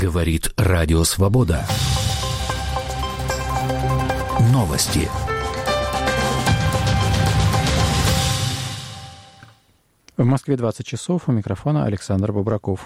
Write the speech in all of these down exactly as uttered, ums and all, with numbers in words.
Говорит Радио Свобода. Новости. В Москве двадцать часов. У микрофона Александр Бобраков.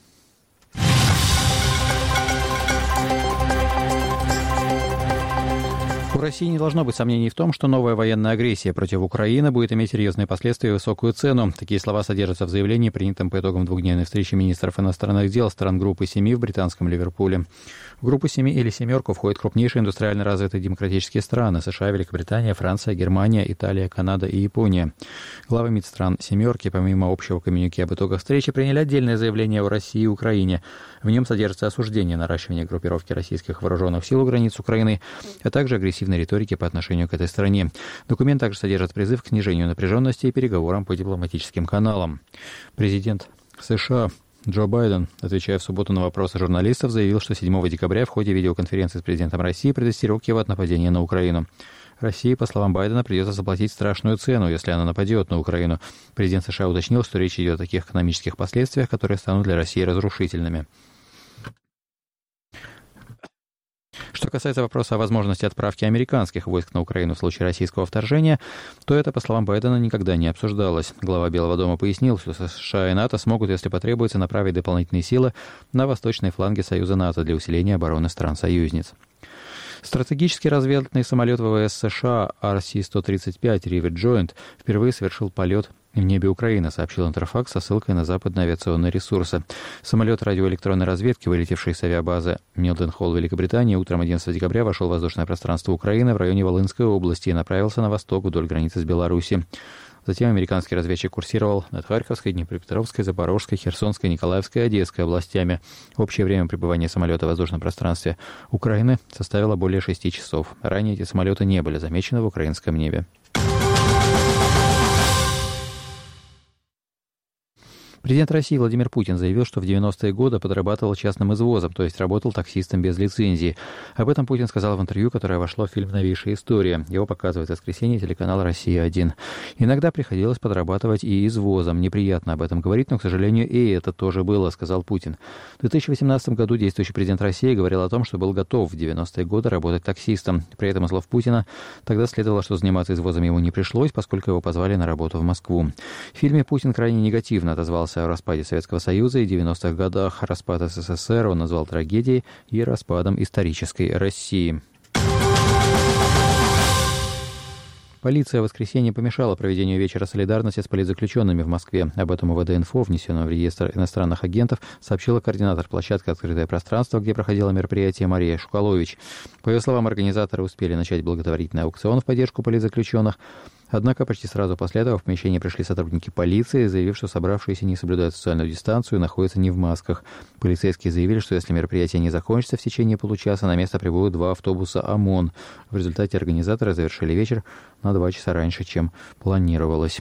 У России не должно быть сомнений в том, что новая военная агрессия против Украины будет иметь серьезные последствия и высокую цену. Такие слова содержатся в заявлении, принятом по итогам двухдневной встречи министров иностранных дел стран Группы Семи в британском Ливерпуле. В Группу Семи или Семерку входят крупнейшие индустриально развитые демократические страны – США, Великобритания, Франция, Германия, Италия, Канада и Япония. Главы МИД стран Семерки, помимо общего коммюнике об итогах встречи, приняли отдельное заявление о России и Украине. В нем содержится осуждение наращивания группировки российских вооруженных сил у границ Украины, а также агрессивной риторики по отношению к этой стране. Документ также содержит призыв к снижению напряженности и переговорам по дипломатическим каналам. Президент США Джо Байден, отвечая в субботу на вопросы журналистов, заявил, что седьмого декабря в ходе видеоконференции с президентом России предостерег его от нападения на Украину. России, по словам Байдена, придется заплатить страшную цену, если она нападет на Украину. Президент США уточнил, что речь идет о таких экономических последствиях, которые станут для России разрушительными. Что касается вопроса о возможности отправки американских войск на Украину в случае российского вторжения, то это, по словам Байдена, никогда не обсуждалось. Глава Белого дома пояснил, что США и НАТО смогут, если потребуется, направить дополнительные силы на восточной фланге Союза НАТО для усиления обороны стран-союзниц. Стратегический разведывательный самолет ВВС США ар си сто тридцать пять Rivet Joint впервые совершил полет в небе Украины, сообщил Интерфакс со ссылкой на западные авиационные ресурсы. Самолет радиоэлектронной разведки, вылетевший с авиабазы Милден-Холл, Великобритании, утром одиннадцатого декабря вошел в воздушное пространство Украины в районе Волынской области и направился на восток вдоль границы с Беларусью. Затем американский разведчик курсировал над Харьковской, Днепропетровской, Запорожской, Херсонской, Николаевской и Одесской областями. Общее время пребывания самолета в воздушном пространстве Украины составило более шести часов. Ранее эти самолеты не были замечены в украинском небе. Президент России Владимир Путин заявил, что в девяностые годы подрабатывал частным извозом, то есть работал таксистом без лицензии. Об этом Путин сказал в интервью, которое вошло в фильм «Новейшая история». Его показывает в воскресенье телеканал «Россия-один». Иногда приходилось подрабатывать и извозом. Неприятно об этом говорить, но, к сожалению, и это тоже было, сказал Путин. В две тысячи восемнадцатом году действующий президент России говорил о том, что был готов в девяностые годы работать таксистом. При этом, из слов Путина, тогда следовало, что заниматься извозом ему не пришлось, поскольку его позвали на работу в Москву. В фильме Путин крайне негативно отозвался о распаде Советского Союза и девяностых годах. Распад СССР он назвал трагедией и распадом исторической России. Полиция в воскресенье помешала проведению вечера солидарности с политзаключенными в Москве. Об этом УВД-инфо, внесенном в реестр иностранных агентов, сообщила координатор площадки «Открытое пространство», где проходило мероприятие, Мария Шукалович. По ее словам, организаторы успели начать благотворительный аукцион в поддержку политзаключенных. Однако почти сразу после этого в помещение пришли сотрудники полиции, заявив, что собравшиеся не соблюдают социальную дистанцию и находятся не в масках. Полицейские заявили, что если мероприятие не закончится в течение получаса, на место прибудут два автобуса ОМОН. В результате организаторы завершили вечер на два часа раньше, чем планировалось.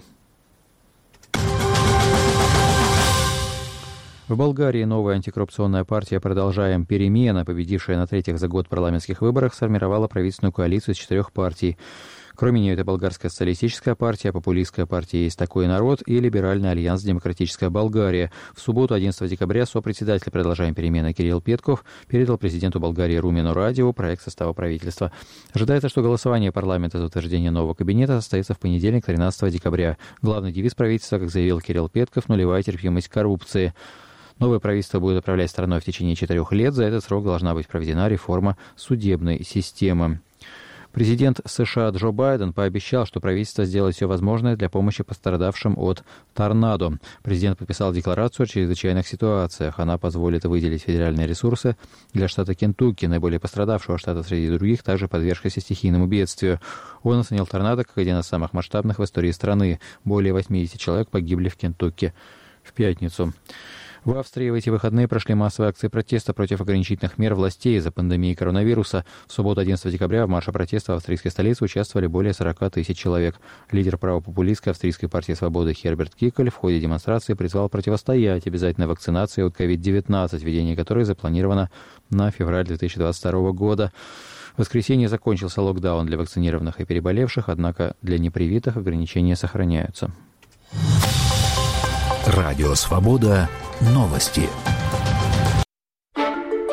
В Болгарии новая антикоррупционная партия «Продолжаем перемены», победившая на третьих за год парламентских выборах, сформировала правительственную коалицию из четырех партий. Кроме нее это Болгарская социалистическая партия, популистская партия «Есть такой народ» и Либеральный альянс «Демократическая Болгария». В субботу, одиннадцатого декабря, сопредседатель «Продолжаем перемены» Кирилл Петков передал президенту Болгарии Румену Радеву проект состава правительства. Ожидается, что голосование парламента за утверждение нового кабинета состоится в понедельник, тринадцатого декабря. Главный девиз правительства, как заявил Кирилл Петков, «Нулевая терпимость к коррупции». Новое правительство будет управлять страной в течение четырех лет. За этот срок должна быть проведена реформа судебной системы. Президент США Джо Байден пообещал, что правительство сделает все возможное для помощи пострадавшим от торнадо. Президент подписал декларацию о чрезвычайных ситуациях. Она позволит выделить федеральные ресурсы для штата Кентукки, наиболее пострадавшего штата среди других, также подвергшегося стихийному бедствию. Он оценил торнадо как один из самых масштабных в истории страны. Более восемьдесят человек погибли в Кентукки в пятницу. В Австрии в эти выходные прошли массовые акции протеста против ограничительных мер властей из-за пандемии коронавируса. В субботу, одиннадцатого декабря, в марше протеста в австрийской столице участвовали более сорока тысяч человек. Лидер правопопулистской австрийской партии «Свободы» Херберт Киколь в ходе демонстрации призвал противостоять обязательной вакцинации от ковид девятнадцать, введение которой запланировано на февраль две тысячи двадцать второго года. В воскресенье закончился локдаун для вакцинированных и переболевших, однако для непривитых ограничения сохраняются. Радио «Свобода». Новости.